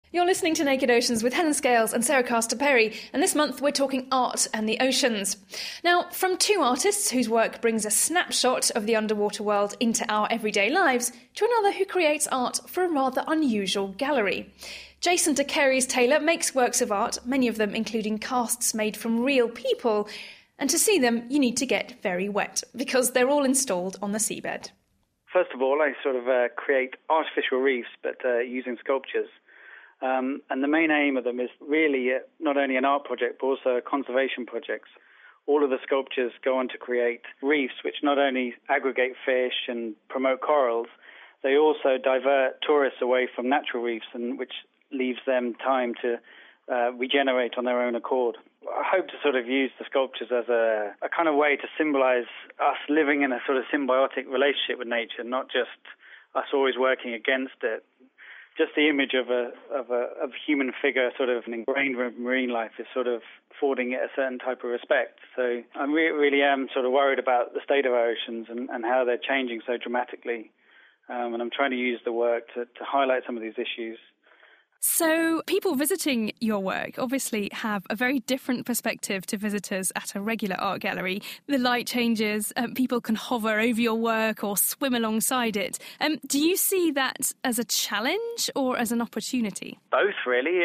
You're listening to Naked Oceans with Helen Scales and Sarah Castor-Perry, and this month we're talking art and the oceans. Now, from two artists whose work brings a snapshot of the underwater world into our everyday lives, to another who creates art for a rather unusual gallery. Jason de Taylor makes works of art, many of them including casts made from real people, and to see them you need to get very wet, because they're all installed on the seabed. First of all, I create artificial reefs, but using sculptures. And the main aim of them is really not only an art project, but also a conservation project. All of the sculptures go on to create reefs, which not only aggregate fish and promote corals, they also divert tourists away from natural reefs, and which leaves them time to regenerate on their own accord. I hope to use the sculptures as a kind of way to symbolize us living in a sort of symbiotic relationship with nature, not just us always working against it. Just the image of a human figure ingrained with marine life is affording it a certain type of respect. So I really am worried about the state of our oceans and how they're changing so dramatically. And I'm trying to use the work to highlight some of these issues. So people visiting your work obviously have a very different perspective to visitors at a regular art gallery. The light changes, people can hover over your work or swim alongside it. Do you see that as a challenge or as an opportunity? Both, really.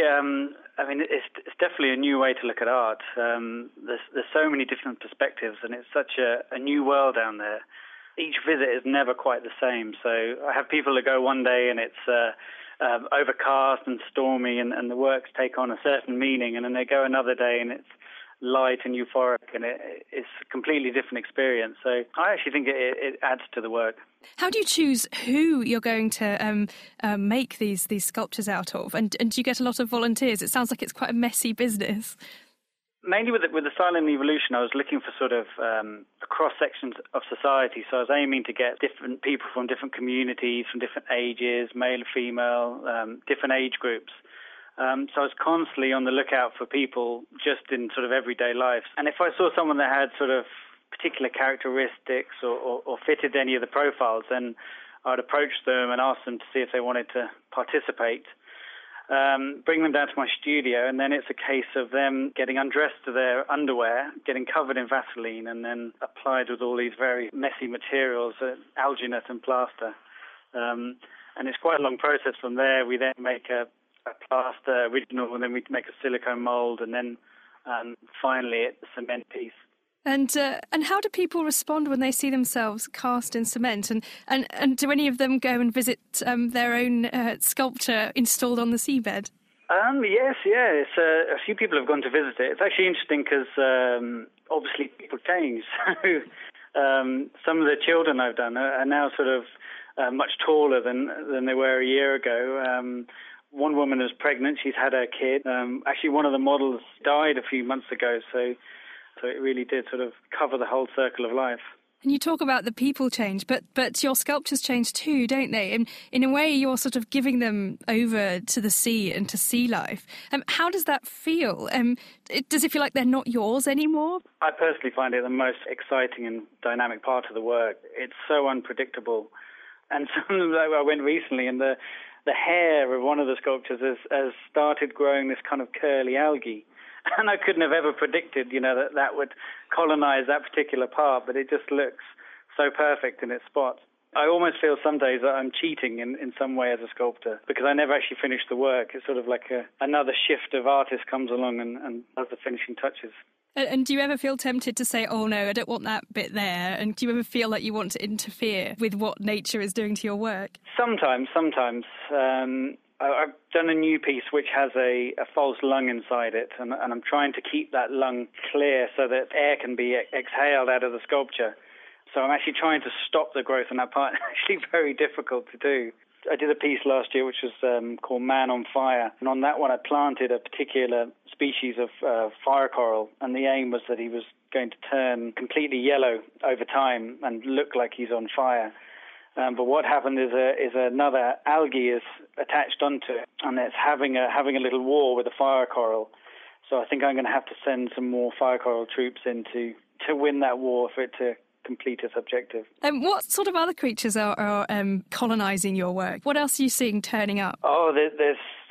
It's definitely a new way to look at art. There's so many different perspectives, and it's such a new world down there. Each visit is never quite the same. So I have people that go one day and it's overcast and stormy, and the works take on a certain meaning, and then they go another day and it's light and euphoric, and it's a completely different experience. So I actually think it adds to the work. How do you choose who you're going to make these sculptures out of? And do you get a lot of volunteers? It sounds like it's quite a messy business. Mainly with the silent evolution, I was looking for cross-sections of society. So I was aiming to get different people from different communities, from different ages, male and female, different age groups. So I was constantly on the lookout for people just in everyday life. And if I saw someone that had particular characteristics or fitted any of the profiles, then I'd approach them and ask them to see if they wanted to participate. Bring them down to my studio, and then it's a case of them getting undressed to their underwear, getting covered in Vaseline, and then applied with all these very messy materials, alginate and plaster. And it's quite a long process from there. We then make a plaster original, and then we make a silicone mould, and then finally a cement piece. And how do people respond when they see themselves cast in cement? And do any of them go and visit their own sculpture installed on the seabed? Yes. A few people have gone to visit it. It's actually interesting because obviously people change. So some of the children I've done are now much taller than they were a year ago. One woman is pregnant. She's had her kid. Actually, one of the models died a few months ago, so it really did cover the whole circle of life. And you talk about the people change, but your sculptures change too, don't they? And in a way, you're giving them over to the sea and to sea life. How does that feel? Does it feel like they're not yours anymore? I personally find it the most exciting and dynamic part of the work. It's so unpredictable. And I went recently, and the hair of one of the sculptures has started growing this kind of curly algae. And I couldn't have ever predicted, that would colonize that particular part, but it just looks so perfect in its spot. I almost feel some days that I'm cheating in some way as a sculptor, because I never actually finish the work. It's like another shift of artist comes along and does the finishing touches. And do you ever feel tempted to say, oh no, I don't want that bit there? And do you ever feel like you want to interfere with what nature is doing to your work? Sometimes. I've done a new piece which has a false lung inside it, and I'm trying to keep that lung clear so that air can be exhaled out of the sculpture. So I'm actually trying to stop the growth on that part. It's actually very difficult to do. I did a piece last year which was called Man on Fire, and on that one I planted a particular species of fire coral, and the aim was that he was going to turn completely yellow over time and look like he's on fire. But what happened is another algae is attached onto it, and it's having a little war with the fire coral. So I think I'm going to have to send some more fire coral troops in to win that war for it to complete its objective. What sort of other creatures are colonising your work? What else are you seeing turning up? Oh, there's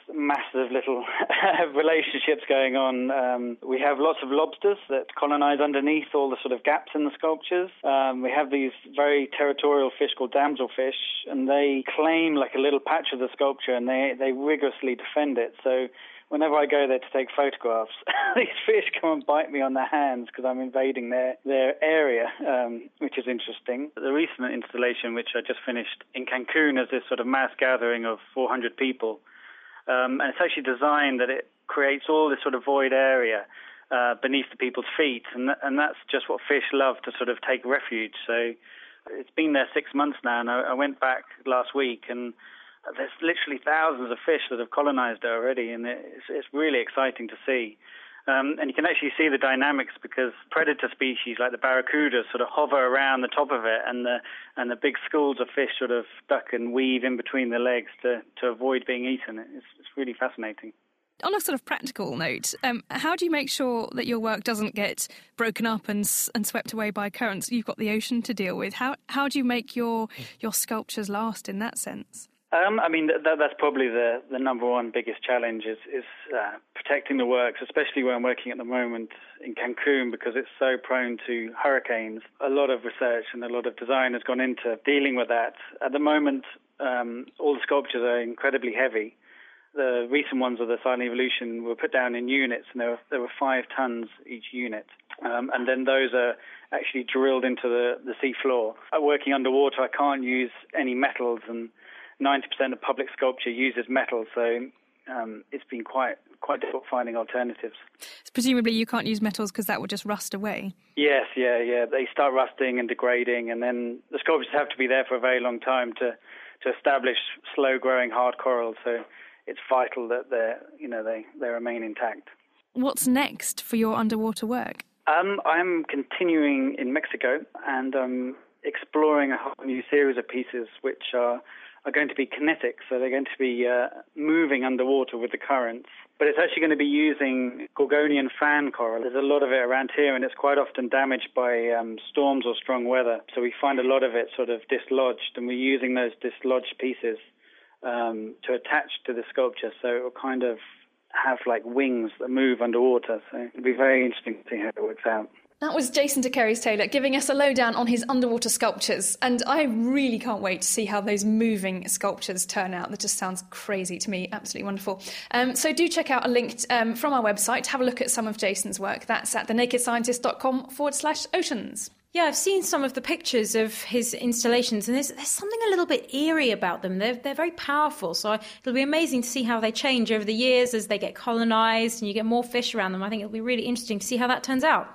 massive little relationships going on. We have lots of lobsters that colonize underneath all the sort of gaps in the sculptures. We have these very territorial fish called damselfish, and they claim like a little patch of the sculpture, and they rigorously defend it. So whenever I go there to take photographs, these fish come and bite me on the hands because I'm invading their area, which is interesting. The recent installation, which I just finished in Cancun, is this sort of mass gathering of 400 people. And it's actually designed that it creates all this sort of void area beneath the people's feet. And that's just what fish love to sort of take refuge. So it's been there 6 months now, and I went back last week, and there's literally thousands of fish that have colonized it already, and it's really exciting to see. And you can actually see the dynamics because predator species like the barracudas sort of hover around the top of it, and the big schools of fish sort of duck and weave in between the legs to avoid being eaten. It's really fascinating. On a sort of practical note, how do you make sure that your work doesn't get broken up and swept away by currents? You've got the ocean to deal with. How do you make your sculptures last in that sense? I mean, that's probably the number one biggest challenge is protecting the works, especially where I'm working at the moment in Cancun, because it's so prone to hurricanes. A lot of research and a lot of design has gone into dealing with that. At the moment, all the sculptures are incredibly heavy. The recent ones of the Silent Evolution were put down in units, and there were 5 tons each unit. And then those are actually drilled into the sea floor. Working underwater, I can't use any metals, and 90% of public sculpture uses metal, so it's been quite difficult finding alternatives. So presumably you can't use metals because that would just rust away? Yes, yeah. They start rusting and degrading, and then the sculptures have to be there for a very long time to establish slow-growing hard coral, so it's vital that they remain intact. What's next for your underwater work? I'm continuing in Mexico, and I'm exploring a whole new series of pieces which are going to be kinetic, so they're going to be moving underwater with the currents. But it's actually going to be using Gorgonian fan coral. There's a lot of it around here, and it's quite often damaged by storms or strong weather. So we find a lot of it sort of dislodged, and we're using those dislodged pieces to attach to the sculpture, so it will kind of have like wings that move underwater. So it'll be very interesting to see how it works out. That was Jason de Keris-Taylor giving us a lowdown on his underwater sculptures, and I really can't wait to see how those moving sculptures turn out. That just sounds crazy to me, absolutely wonderful. So do check out a link from our website, have a look at some of Jason's work. That's at thenakedscientist.com/oceans. Yeah, I've seen some of the pictures of his installations, and there's something a little bit eerie about them. They're very powerful, so it'll be amazing to see how they change over the years as they get colonised and you get more fish around them. I think it'll be really interesting to see how that turns out.